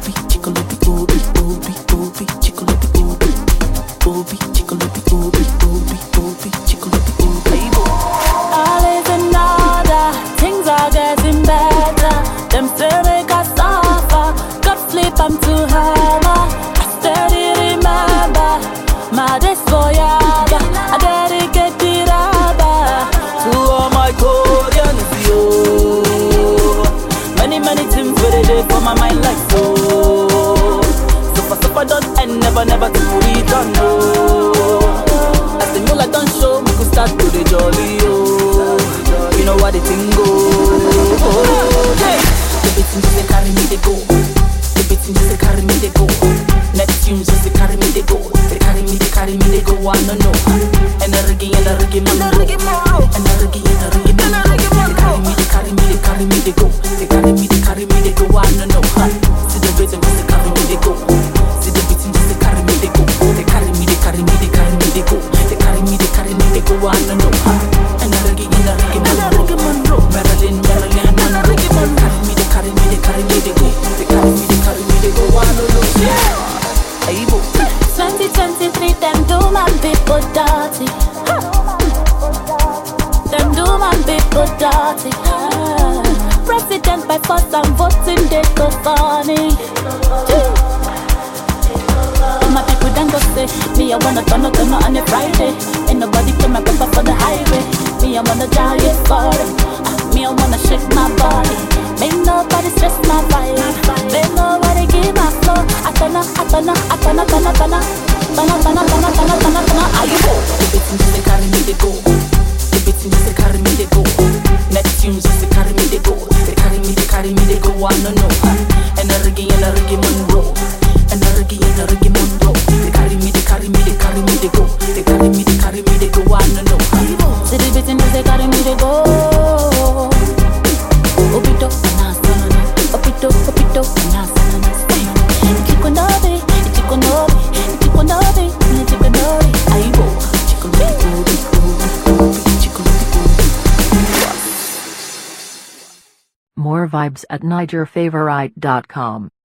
chicolobi, obi, obi, obi, chicolobi, obi, obi, chicolobi, obi, obi, obi, chicolobi, obi. All is in order, things are getting better. Them say make us suffer, got sleep I'm too hammer. I steady remember my days for yaba. I dedicate the rubber To all my Koreans, yo. Many things where they for my mind like so. Super don't end, never to return, no. As the mula don't show, we could start to the jolly, yo. You know what the thing go. Hey. The beats just they carry me, they go. The beats just they carry me, they go. Next tunes just they carry me, they go. They carry me, they go. I don't know. And the reggae, man. And the reggae, man. They carry me, they go. They carry me, they go. I don't know. See the beats just they carry me, they go. See the beats just they carry me, they go. They carry me, they go. They carry me, they go. I don't know. And the reggae, man. Marilyn, man. They carry me, they go. They carry me, they go. I don't know. Yeah. Hey, bo. 2023, them do my people dirty. Them do my people dirty. President by force, I'm voting, they go funny. All my people then go say, me I wanna turn up on a Friday. Ain't nobody pay my paper for the highway. Me I wanna jolly for it. Me I wanna shake my body. Ain't nobody stress my vibe. They nobody give my flow. I turn up. Are you go? The beats just they carry me, they go. The beats just they carry me, they go. Next tunes just they carry me, they go. They carry me, they go. I don't know. And the reggae, man, bro. And the reggae, man, bro. They carry me, they go. They carry me, they go. I don't know. See the beats just they carry me, they go. Opito, More vibes at NigerFavorite.com.